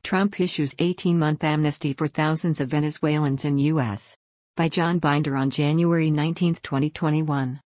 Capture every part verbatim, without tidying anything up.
Trump issues eighteen-month amnesty for thousands of Venezuelans in U S By John Binder on January nineteenth, twenty twenty-one.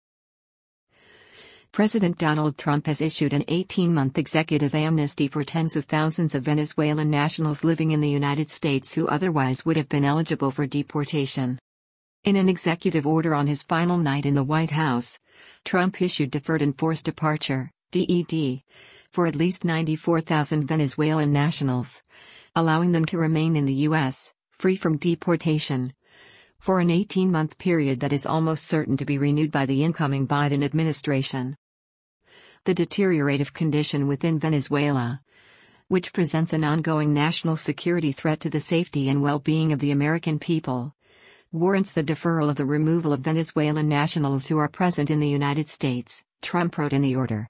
President Donald Trump has issued an eighteen-month executive amnesty for tens of thousands of Venezuelan nationals living in the United States who otherwise would have been eligible for deportation. In an executive order on his final night in the White House, Trump issued deferred enforced departure (D E D) for at least ninety-four thousand Venezuelan nationals, allowing them to remain in the U S, free from deportation, for an eighteen-month period that is almost certain to be renewed by the incoming Biden administration. The deteriorative condition within Venezuela, which presents an ongoing national security threat to the safety and well-being of the American people, warrants the deferral of the removal of Venezuelan nationals who are present in the United States, Trump wrote in the order.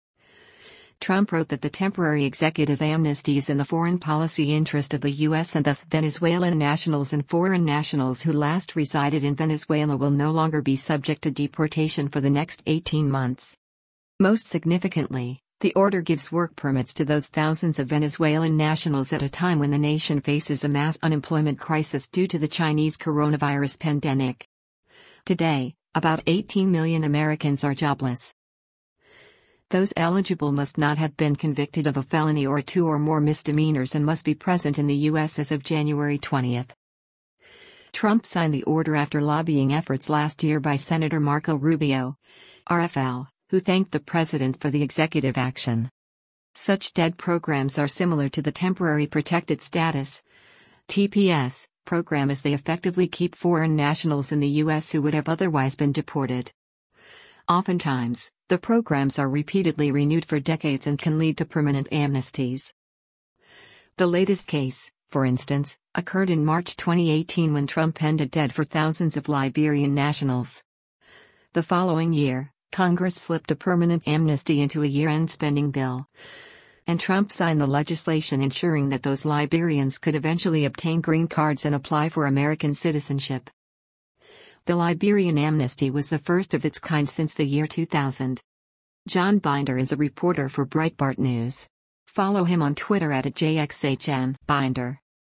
Trump wrote that the temporary executive amnesty is in the foreign policy interest of the U S and thus Venezuelan nationals and foreign nationals who last resided in Venezuela will no longer be subject to deportation for the next eighteen months. Most significantly, the order gives work permits to those thousands of Venezuelan nationals at a time when the nation faces a mass unemployment crisis due to the Chinese coronavirus pandemic. Today, about eighteen million Americans are jobless. Those eligible must not have been convicted of a felony or two or more misdemeanors and must be present in the U S as of January twentieth. Trump signed the order after lobbying efforts last year by Senator Marco Rubio, R F L, who thanked the president for the executive action. Such D E D programs are similar to the Temporary Protected Status (T P S) program, as they effectively keep foreign nationals in the U S who would have otherwise been deported. Oftentimes, the programs are repeatedly renewed for decades and can lead to permanent amnesties. The latest case, for instance, occurred in March twenty eighteen when Trump ended D E D for thousands of Liberian nationals. The following year, Congress slipped a permanent amnesty into a year-end spending bill, and Trump signed the legislation ensuring that those Liberians could eventually obtain green cards and apply for American citizenship. The Liberian amnesty was the first of its kind since the year two thousand. John Binder is a reporter for Breitbart News. Follow him on Twitter at J X H N Binder.